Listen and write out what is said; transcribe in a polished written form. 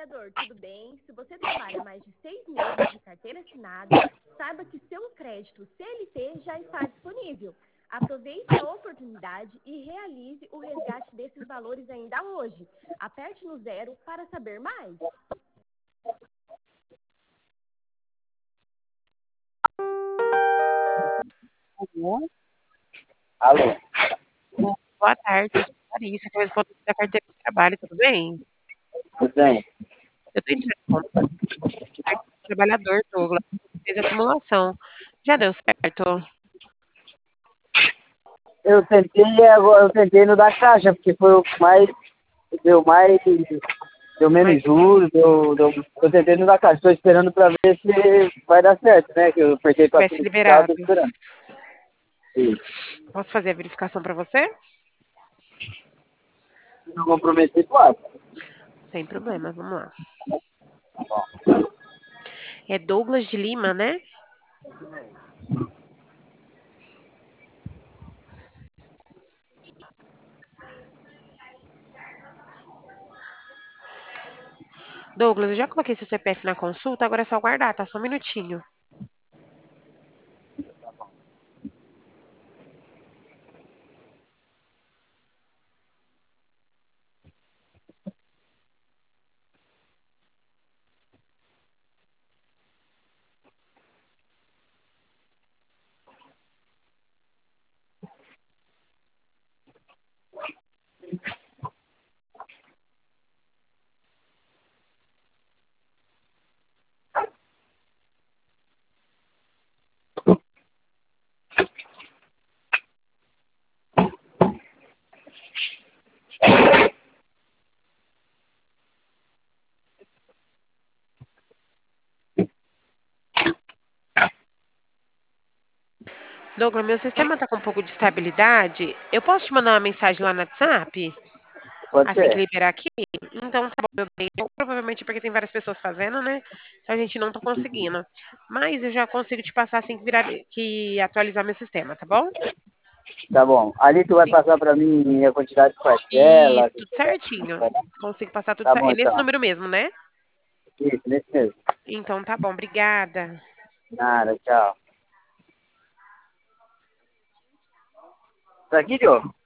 trabalhador, tudo bem? Se você trabalha mais de 6 meses de carteira assinada, saiba que seu crédito CLT já está disponível. Aproveite a oportunidade e realize o resgate desses valores ainda hoje. Aperte no 0 para saber mais. Alô? Boa tarde, eu sou Larissa, correspondente da carteira de trabalho, tudo bem? Tudo bem? Eu estou entrando em contato com o trabalhador, Douglas, que fez a simulação. Já deu certo? Eu tentei no da Caixa, porque foi o que mais, deu menos Mas juros, eu tentei no da Caixa, estou esperando para ver se vai dar certo, né? Que eu apertei para tivesse tudo fiscal, liberado. estou esperando. Isso. Posso fazer a verificação para você? Se não comprometer, pode. Sem problema, vamos lá. É Douglas de Lima, né? Douglas, eu já coloquei seu CPF na consulta, agora é só aguardar, tá? Só um minutinho. Douglas, meu sistema tá com um pouco de estabilidade. Eu posso te mandar uma mensagem lá no WhatsApp? Pode Assim que ser. liberar aqui? Então tá bom, meu bem. Provavelmente porque tem várias pessoas fazendo, né? Então a gente não tá conseguindo. Mas eu já consigo te passar assim que virar, que atualizar meu sistema, tá bom? Tá bom. Ali tu vai Sim. passar para mim a quantidade de Isso, parcela. tudo certinho. Consigo passar tudo Tá certo. bom, É nesse então. número mesmo, né? Isso, nesse mesmo. Então tá bom, obrigada. Nada, tchau. Tá aqui, Diogo?